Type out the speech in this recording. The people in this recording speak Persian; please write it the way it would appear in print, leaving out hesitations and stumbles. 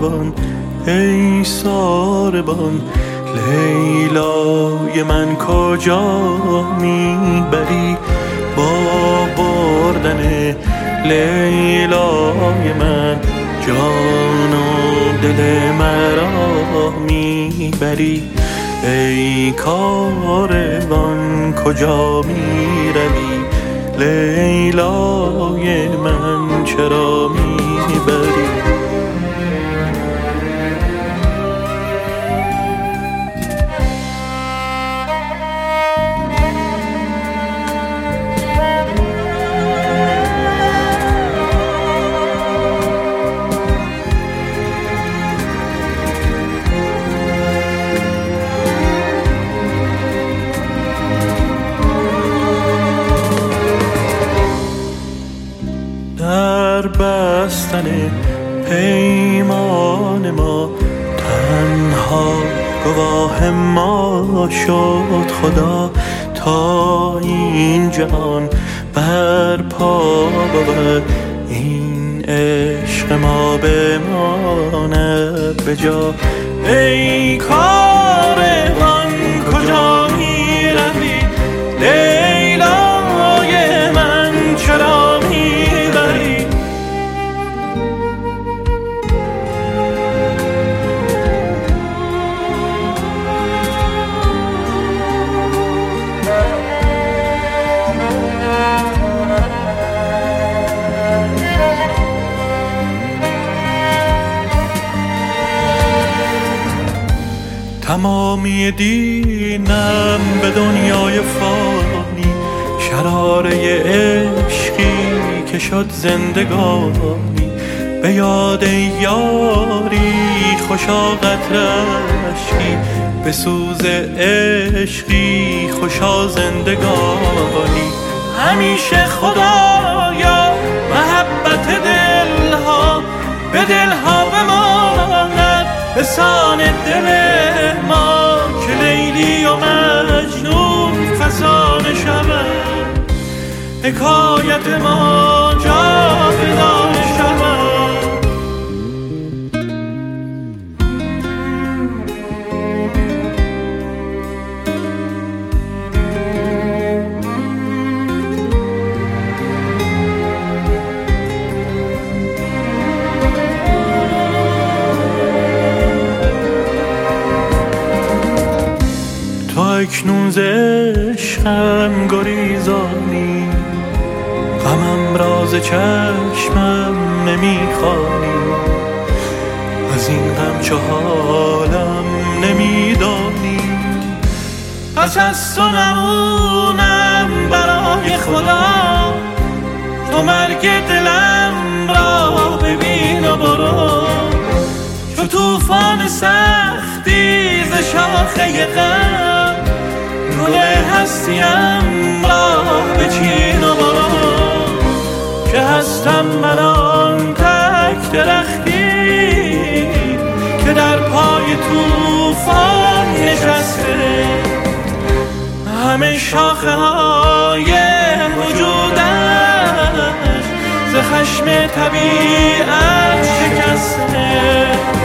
کاروان ای ساربان، لیلای من کجا میبری؟ با بردن لیلای من جان و دل مرا میبری. ای کاروان کجا میروی؟ لیلای من چرا میبری؟ در بستن پیمان ما تنها گواه ما شد خدا، تا این جهان برپا بود این عشق ما بماند به جا. ای کاروان کجا میروی؟ لیلای من چرا میبری؟ تمامی دینم به دنیای فانی، شراره عشقی که شد زندگانی. به یاد یاری خوشا قطرشکی، به سوز عشقی خوشا زندگانی. همیشه خدایا محبت دلها به دلها بماند، بسان دل ما که لیلی و مجنون فسانه شود، حکایت ما جاودانه شود. اکنون ز عشقم گریزانی، غمم را ز چشمم نمیخوانی. از این غم چه حالم نمیدانی، پس از تو نمونم برای خدا. تو مرگ دلم را ببین و برو، چو طوفان سختی ز شاخه غم. گل هستیم را بچین و برو، که هستم من آن تک درختی که در پای طوفان نشسته. همه شاخه های وجودش ز خشم طبیعت شکسته.